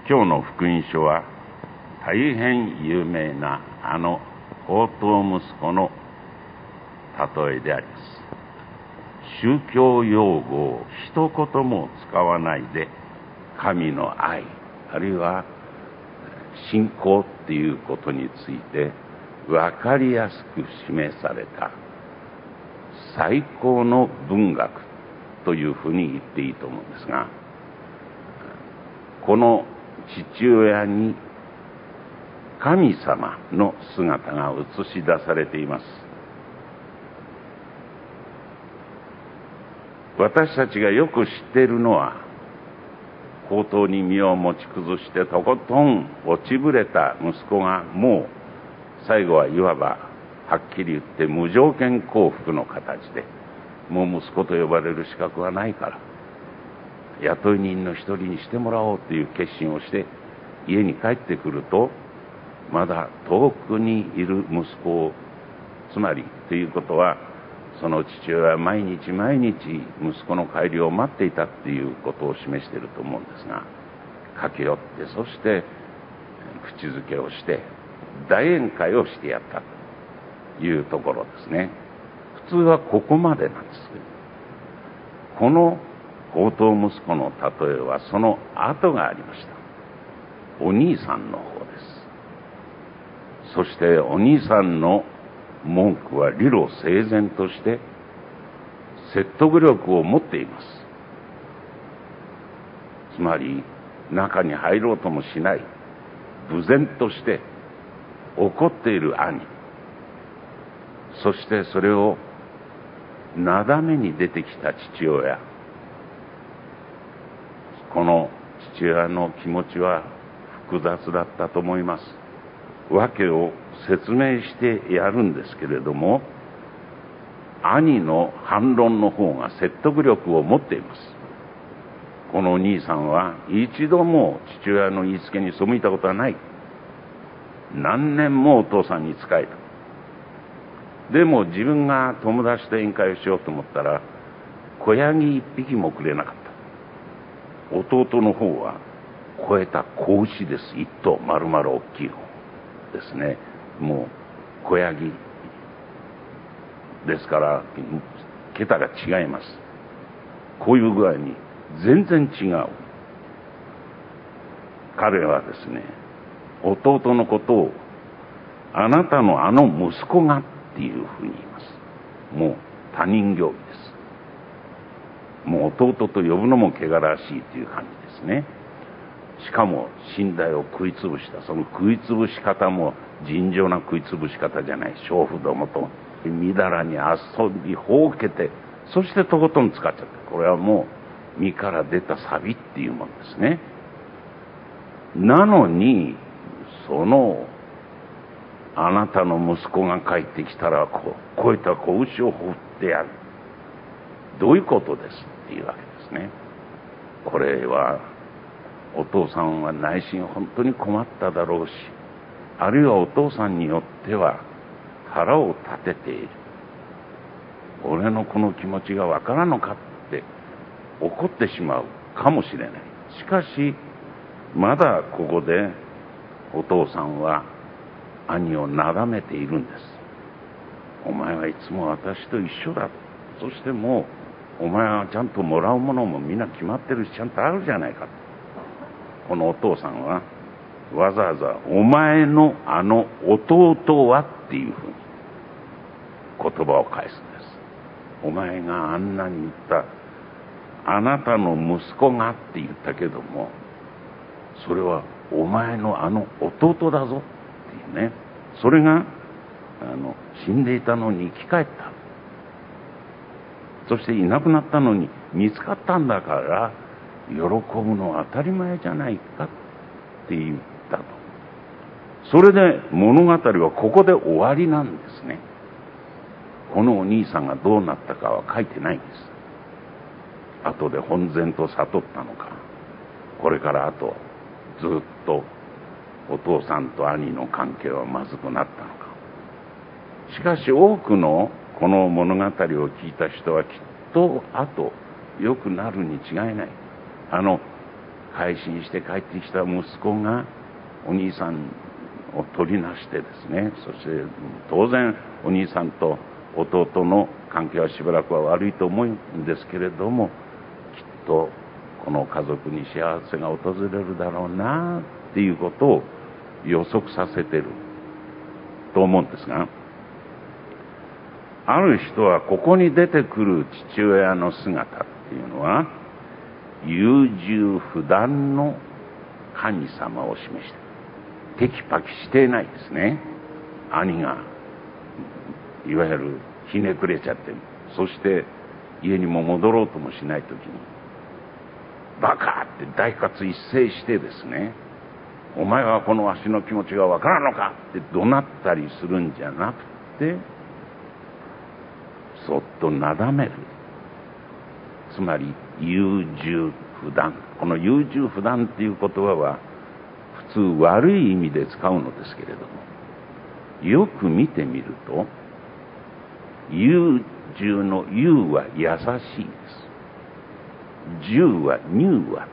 今日の福音書は大変有名な放蕩息子の例えであります。宗教用語を一言も使わないで、神の愛あるいは信仰っていうことについて分かりやすく示された最高の文学というふうに言っていいと思うんですが、この父親に神様の姿が映し出されています。私たちがよく知っているのは、高騰に身を持ち崩してとことん落ちぶれた息子が、もう最後はいわばはっきり言って無条件降伏の形で、もう息子と呼ばれる資格はないから雇い人の一人にしてもらおうという決心をして家に帰ってくると、まだ遠くにいる息子を、つまりということは、その父親は毎日毎日息子の帰りを待っていたっていうことを示していると思うんですが、駆け寄って、そして口づけをして大宴会をしてやったというところですね。普通はここまでなんですけど、この放蕩息子の例えはその後がありました。お兄さんの方です。そしてお兄さんの文句は理路整然として説得力を持っています。つまり中に入ろうともしない、無然として怒っている兄、そしてそれをなだめに出てきた父親。この父親の気持ちは複雑だったと思います。訳を説明してやるんですけれども、兄の反論の方が説得力を持っています。このお兄さんは一度も父親の言いつけに背いたことはない。何年もお父さんに仕えた。でも自分が友達と宴会をしようと思ったら、子ヤギ一匹もくれなかった。弟の方は超えた子牛です。一頭丸々大きい方ですね。もう子ヤギですから桁が違います。こういう具合に全然違う。彼はですね、弟のことをあなたの息子がっていうふうに言います。もう他人行儀です。もう弟と呼ぶのも汚らしいという感じですね。しかも寝台を食いつぶした、その食いつぶし方も尋常な食いつぶし方じゃない。娼婦どもとみだらに遊びほうけて、そしてとことん使っちゃった。これはもう身から出たサビっていうものですね。なのにそのあなたの息子が帰ってきたら超えた子牛を放ってやる、どういうことですっていうわけですね。これはお父さんは内心本当に困っただろうし、あるいはお父さんによっては腹を立てている。俺のこの気持ちがわからんのかって怒ってしまうかもしれない。しかしまだここでお父さんは兄をなだめているんです。お前はいつも私と一緒だ。そしてもうお前はちゃんともらうものもみんな決まってるし、ちゃんとあるじゃないか。このお父さんはわざわざお前の弟はっていうふうに言葉を返すんです。お前があんなに言ったあなたの息子がって言ったけども、それはお前の弟だぞっていうね。それが死んでいたのに生き返った。そしていなくなったのに見つかったんだから喜ぶのは当たり前じゃないかって言ったと。それで物語はここで終わりなんですね。このお兄さんがどうなったかは書いてないんです。後で本然と悟ったのか、これから後ずっとお父さんと兄の関係はまずくなったのか。しかし多くのこの物語を聞いた人はきっと後良くなるに違いない。 改心して帰ってきた息子がお兄さんを取りなしてですね、そして当然お兄さんと弟の関係はしばらくは悪いと思うんですけれども、きっとこの家族に幸せが訪れるだろうなっていうことを予測させてると思うんですが、ある人はここに出てくる父親の姿っていうのは優柔不断の神様を示してテキパキしていないですね。兄がいわゆるひねくれちゃって、そして家にも戻ろうともしないときにバカって大喝一斉してですね、お前はこのわしの気持ちがわからんのかって怒鳴ったりするんじゃなくて、そっとなだめる。つまり優柔不断。この優柔不断っていう言葉は普通悪い意味で使うのですけれども、よく見てみると優柔の優は優しいです。柔は柔和です。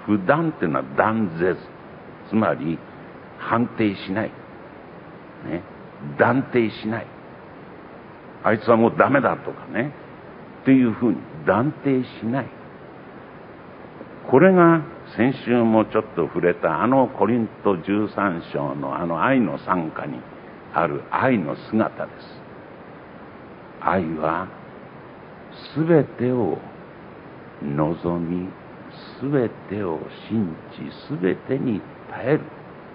不断っていうのは断絶、つまり判定しない、ね、断定しない、あいつはもうダメだとかねっていうふうに断定しない。これが先週もちょっと触れたコリント13章の愛の賛歌にある愛の姿です。愛はすべてを望み、すべてを信じ、すべてに耐える。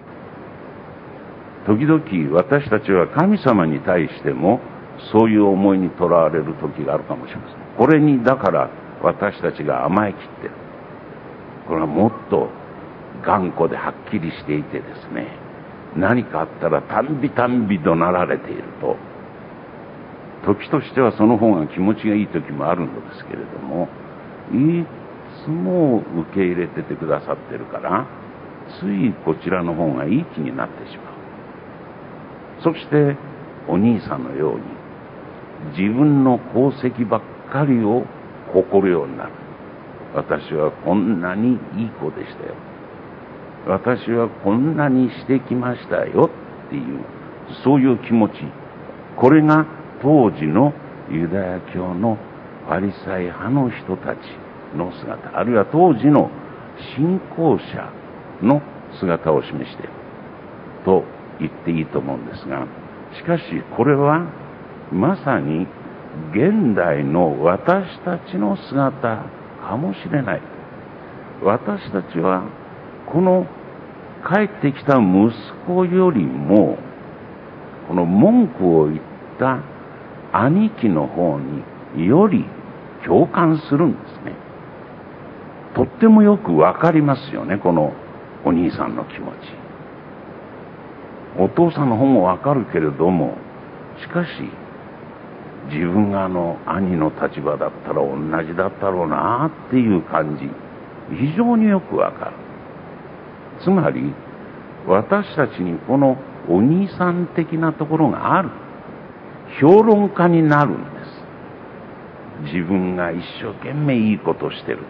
時々私たちは神様に対してもそういう思いにとらわれる時があるかもしれません。これにだから私たちが甘えきってる。これはもっと頑固ではっきりしていてですね、何かあったらたんびたんび怒鳴られていると、時としてはその方が気持ちがいい時もあるのですけれども、いつも受け入れててくださってるから、ついこちらの方がいい気になってしまう。そしてお兄さんのように自分の功績ばっかりを誇るようになる。私はこんなにいい子でしたよ、私はこんなにしてきましたよっていう、そういう気持ち、これが当時のユダヤ教のファリサイ派の人たちの姿、あるいは当時の信仰者の姿を示していると言っていいと思うんですが、しかしこれはまさに現代の私たちの姿かもしれない。私たちはこの帰ってきた息子よりもこの文句を言った兄貴の方により共感するんですね。とってもよくわかりますよね、このお兄さんの気持ち。お父さんの方もわかるけれども、しかし自分が兄の立場だったら同じだったろうなっていう感じ、非常によくわかる。つまり私たちにこのお兄さん的なところがある。評論家になるんです。自分が一生懸命いいことをしてる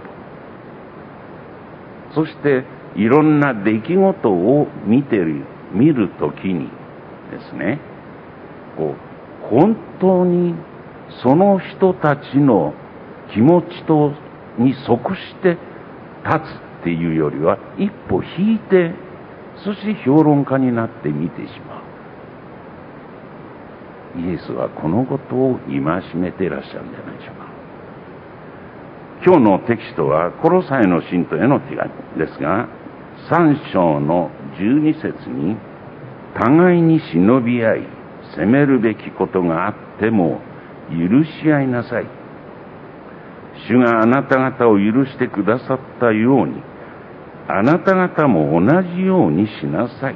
と。そしていろんな出来事を見るときにですね、本当にその人たちの気持ちに即して立つっていうよりは一歩引いて、そして評論家になって見てしまう。イエスはこのことを戒めていらっしゃるんじゃないでしょうか。今日のテキストはコロサイの信徒への手紙ですが、3章の12節に、互いに忍び合い責めるべきことがあっても許し合いなさい。主があなた方を許してくださったように、あなた方も同じようにしなさい。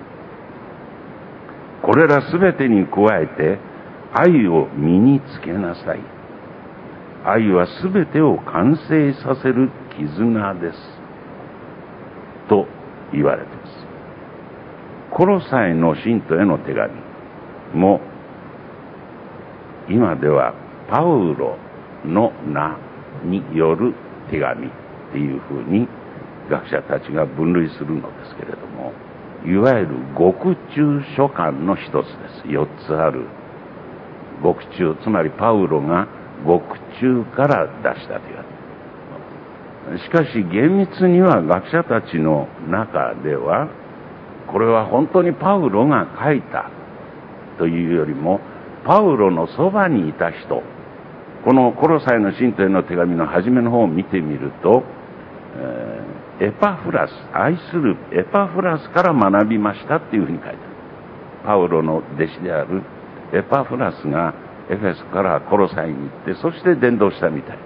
これらすべてに加えて愛を身につけなさい。愛はすべてを完成させる絆です。と言われています。コロサイの信徒への手紙も、今ではパウロの名による手紙ってっていうふうに学者たちが分類するのですけれども、いわゆる獄中書簡の一つです。4つある獄中、つまりパウロが獄中から出したというわけ。しかし厳密には学者たちの中では、これは本当にパウロが書いたというよりも、パウロのそばにいた人、このコロサイの信徒への手紙の初めの方を見てみると、エパフラス、愛するエパフラスから学びましたっていうふうに書いてある。パウロの弟子であるエパフラスがエフェスからコロサイに行って、そして伝道したみたいです。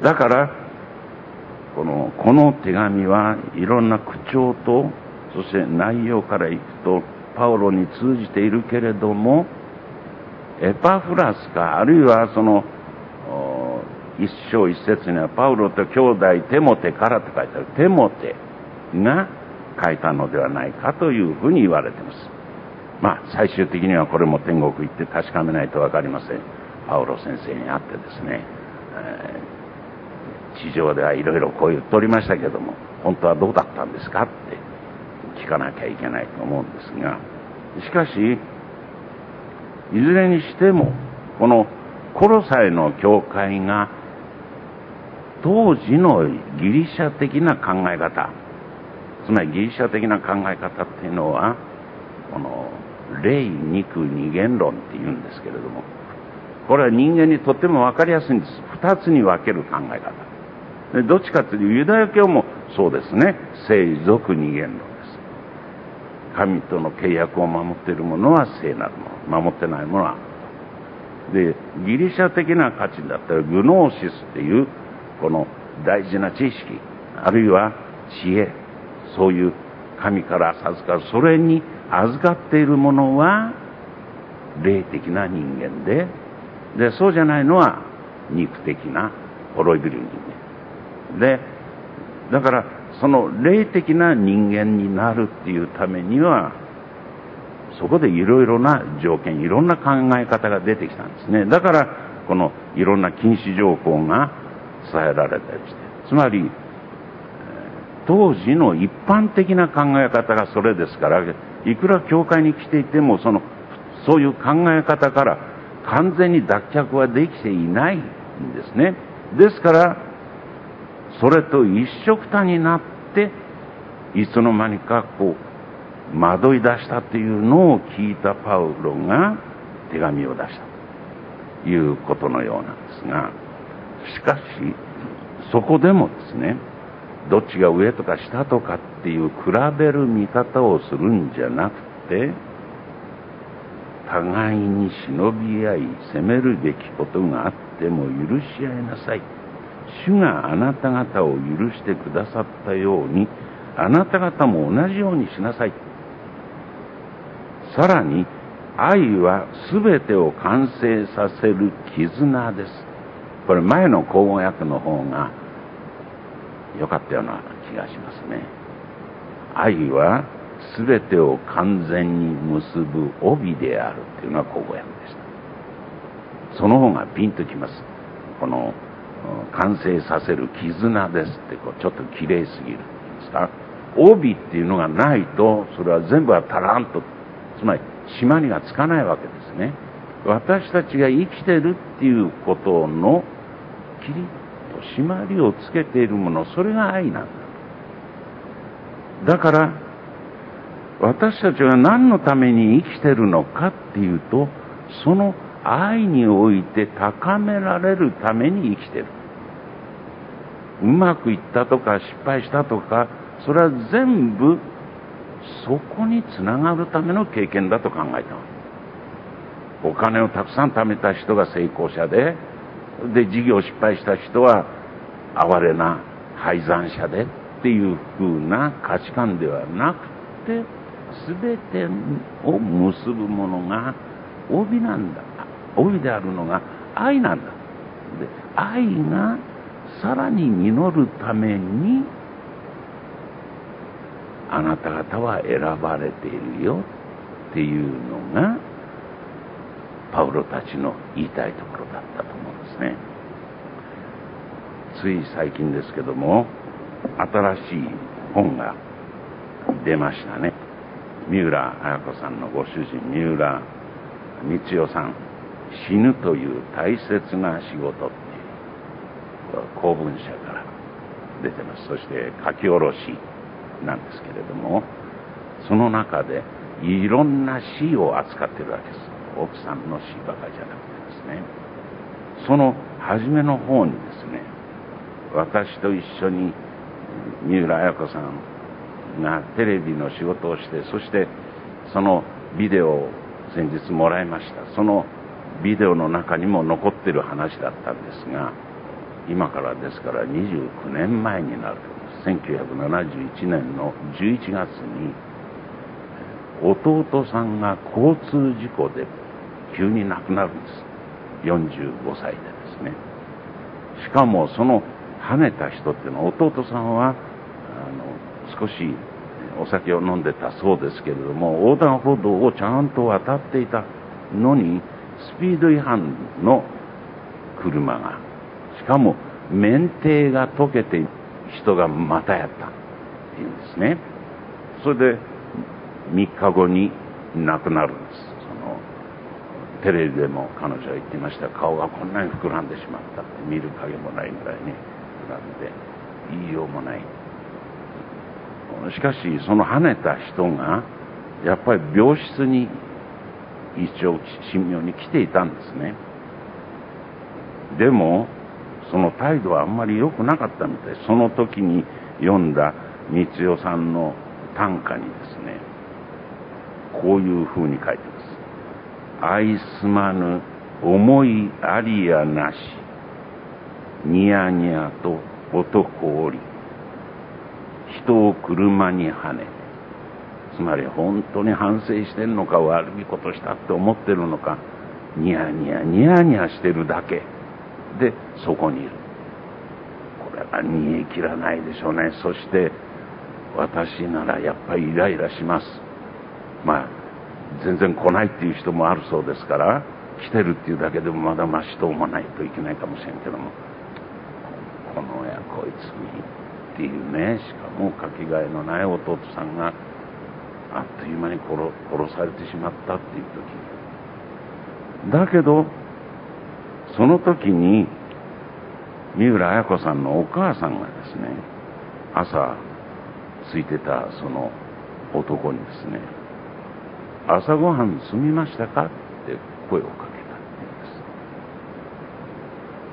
だからこの手紙はいろんな口調と、そして内容からいくとパウロに通じているけれども、エパフラスか、あるいは一章一節にはパウロと兄弟テモテからと書いてある。テモテが書いたのではないかというふうに言われています。まあ最終的にはこれも天国行って確かめないと分かりません。パウロ先生に会ってですね、地上ではいろいろこう言っておりましたけども、本当はどうだったんですかって聞かなきゃいけないと思うんですが、しかしいずれにしてもこのコロサイの教会が当時のギリシャ的な考え方、つまりギリシャ的な考え方っていうのは、この霊肉二元論っていうんですけれども、これは人間にとっても分かりやすいんです。二つに分ける考え方で、どっちかというとユダヤ教もそうですね、聖俗二元論です。神との契約を守っている者は聖なるもの、守ってない者はで、ギリシャ的な価値だったらグノーシスっていうこの大事な知識、あるいは知恵、そういう神から授かる、それに預かっているものは霊的な人間で、そうじゃないのは肉的な滅びる人間で、だからその霊的な人間になるっていうためには、そこでいろいろな条件、いろんな考え方が出てきたんですね。だからこのいろんな禁止条項が伝えられたりして、つまり当時の一般的な考え方がそれですから、いくら教会に来ていてもそういう考え方から完全に脱却はできていないんですね。ですからそれと一緒くたになっていつの間にか惑い出したというのを聞いたパウロが手紙を出したということのようなんですが、しかしそこでもですね、どっちが上とか下とかっていう比べる見方をするんじゃなくて、互いに忍び合い責めるべきことがあっても許し合いなさい。主があなた方を許してくださったように、あなた方も同じようにしなさい。さらに愛はすべてを完成させる絆です。これ前の口語訳の方が良かったような気がしますね。愛はすべてを完全に結ぶ帯であるっていうのが口語訳でした。その方がピンときます。この完成させる絆ですってちょっと綺麗すぎるんですか。帯っていうのがないと、それは全部は足らんと、つまり締まりがつかないわけですね。私たちが生きてるっていうことのキリッと締まりをつけているもの、それが愛なんだ。だから私たちは何のために生きてるのかっていうと、その愛において高められるために生きてる。うまくいったとか失敗したとか、それは全部そこにつながるための経験だと考えた。お金をたくさん貯めた人が成功者で、事業失敗した人は哀れな敗残者でっていう風な価値観ではなくて、全てを結ぶものが帯なんだ。帯であるのが愛なんだ。で、愛がさらに実るために、あなた方は選ばれているよっていうのがパウロたちの言いたいところだったと思うんですね。 つい最近ですけども、新しい本が出ましたね。三浦綾子さんのご主人、三浦光代さん、死ぬという大切な仕事っていう公文社から出てます。そして書き下ろしなんですけれども、その中でいろんな死を扱ってるわけです。奥さんの死ばかりじゃなくてですね、その初めの方にですね、私と一緒に三浦綾子さんがテレビの仕事をして、そしてそのビデオを先日もらいました。そのビデオの中にも残ってる話だったんですが、今からですから29年前になると思います。1971年の11月に弟さんが交通事故で急に亡くなるんです。45歳でですね。しかもその跳ねた人っていうのは、弟さんは少しお酒を飲んでたそうですけれども、横断歩道をちゃんと渡っていたのに、スピード違反の車が、しかも免停が解けて人がまたやったっていうんですね。それで3日後に亡くなるんです。テレビでも彼女は言ってました。顔がこんなに膨らんでしまったって、見る影もないぐらいに膨らんで言いようもない。しかしその跳ねた人がやっぱり病室に一応神妙に来ていたんですね。でもその態度はあんまり良くなかったみたい。その時に読んだ光代さんの短歌にですね、こういう風に書いてます。愛すまぬ思いありやなし、ニヤニヤと男おり、人を車にはね、つまり本当に反省してんのか、悪いことしたって思ってるのか、ニヤニヤニヤニヤしてるだけでそこにいる。これが煮え切らないでしょうね。そして私ならやっぱりイライラします。まあ全然来ないっていう人もあるそうですから、来てるっていうだけでもまだましと思わないといけないかもしれんけども、この親こいつにっていうね。しかもかけがえのない弟さんがあっという間に殺されてしまったっていう時だけど、その時に三浦綾子さんのお母さんがですね、朝ついてたその男にですね、朝ごはん済みましたかって声をかけたっていうんです。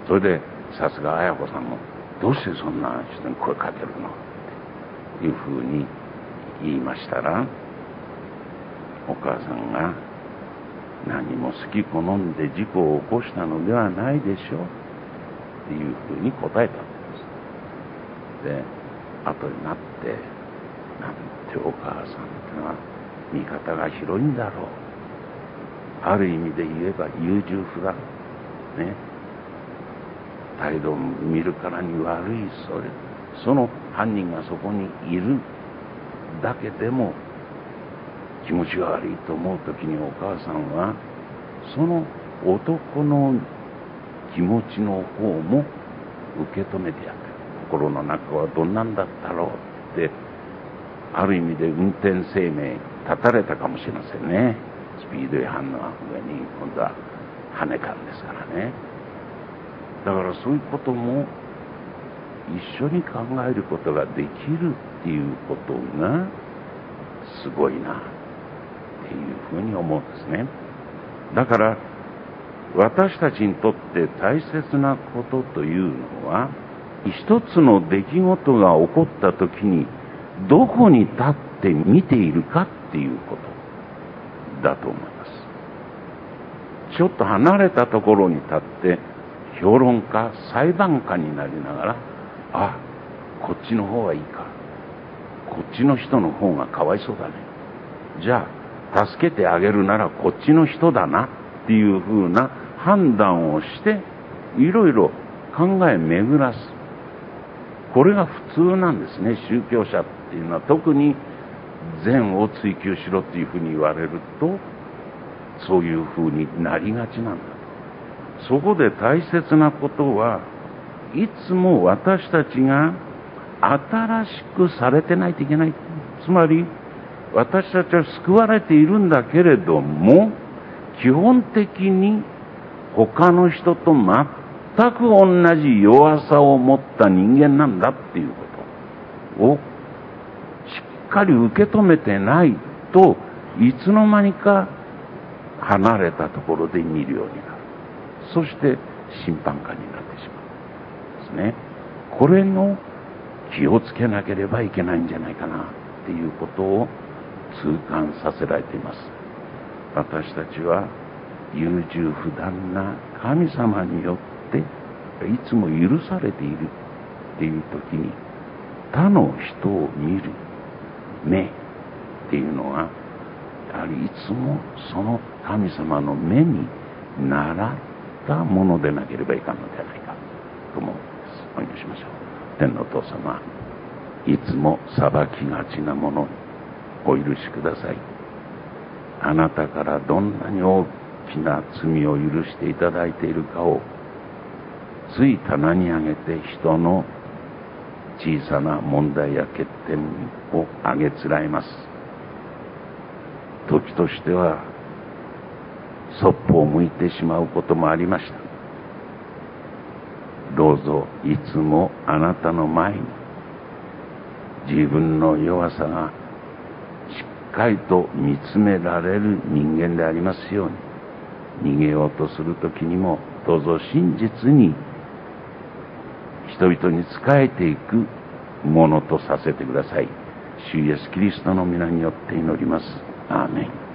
それでさすが綾子さんも、どうしてそんな人に声かけるのっていうふうに言いましたら、お母さんが、何も好き好んで事故を起こしたのではないでしょうっていうふうに答えたんです。で、後になって、なんてお母さんってのは見方が広いんだろう。ある意味で言えば優柔不断。ね。態度を見るからに悪い、その犯人がそこにいるだけでも気持ちが悪いと思うときに、お母さんはその男の気持ちの方も受け止めてやってる。心の中はどんなんだったろうって、ある意味で運転生命絶たれたかもしれませんね。スピード違反の上に今度は跳ねたんですからね。だからそういうことも一緒に考えることができるっていうことがすごいなっていうふうに思うんですね。だから私たちにとって大切なことというのは、一つの出来事が起こったときにどこに立って見ているかっていうことだと思います。ちょっと離れたところに立って評論家、裁判官になりながら、あ、こっちの方がいいか、こっちの人の方がかわいそうだね、じゃあ助けてあげるならこっちの人だなっていうふうな判断をして、いろいろ考え巡らす。これが普通なんですね。宗教者っていうのは特に善を追求しろっていうふうに言われると、そういうふうになりがちなんだ。そこで大切なことは、 いつも私たちが新しくされてないといけない。つまり、私たちは救われているんだけれども、基本的に他の人と全く同じ弱さを持った人間なんだっていうことをしっかり受け止めてないと、いつの間にか離れたところで見るようになる。そして審判下になってしまうんですね。これの気をつけなければいけないんじゃないかなっていうことを痛感させられています。私たちは優柔不断な神様によっていつも許されているっていう時に、他の人を見る目っていうのはやはりいつもその神様の目に習ったものでなければいかんのではないかと思うんです。お祈りしましょう。天のお父様、いつも裁きがちなものにお許しください。あなたからどんなに大きな罪を許していただいているかをつい棚に上げて、人の小さな問題や欠点をあげつらえます。時としてはそっぽを向いてしまうこともありました。どうぞいつもあなたの前に自分の弱さがしっかりと見つめられる人間でありますように、逃げようとするときにもどうぞ真実に人々に仕えていくものとさせてください。主イエスキリストの皆によって祈ります。アーメン。